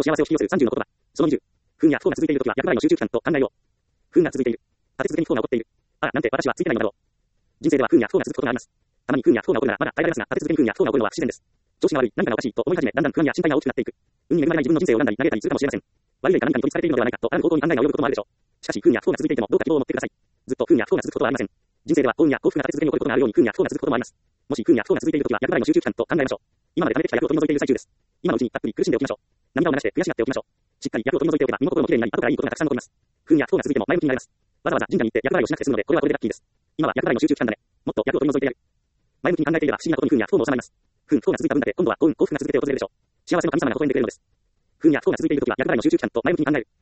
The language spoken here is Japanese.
と幸せを引き寄せる30の言葉。その20。不運や不幸が続いているときは、厄払いの集中期間と考えよう。不運が続いている。立て続けに不幸が起こっている。ああ、なんて私はついてないのだろう。人生では不運や不幸が続くことがあります。たまに不運や不幸が起こるならまだ耐えられますが、立て続けに不運や不幸が起こるのは不自然です。調子が悪い、何かがおかしいと思い始め、だんだん不安や心配が大きくなっていく。運に恵まれない自分の人生を恨んだり、嘆いたりするかもしれません。悪い例か何かに取り憑かれているのではないかと、ある方向に考えが及ぶこともあるでしょう。しかし、不運や不幸が続いていても、どうか希望を持ってください。ずっと不運や不幸が続くことはありません。人生では幸運や幸福が立て続けに起こることがあるように、不運や不幸が続くこともあります。もし不運や不幸が続いているときは、厄払いの集中期間と考えましょう。今まで貯めてきた厄を取り除いている最中です。今のうちにたっぷり苦しんでおきましょう。涙を流して悔しがっておきましょう。しっかり厄を取り除いておけば、身も心もきれいになり、後からいいことがたくさん残ります。不運や不幸が続いても前向きになれます。わざわざ神社に行って厄払いをしなくて済むので、これはこれでラッキーです。今は厄払いの集中期間だね。もっと厄を取り除いてやる。前向きに考えていれば不思議なことに不運や不幸も収まります。不運、不幸が続いた分だけ、今度は幸運、幸福が続けて訪れるでしょう。幸せの神様が微笑んでくれるのです。不運や不幸が続いているときは、厄払いの集中期間と前向きに考える。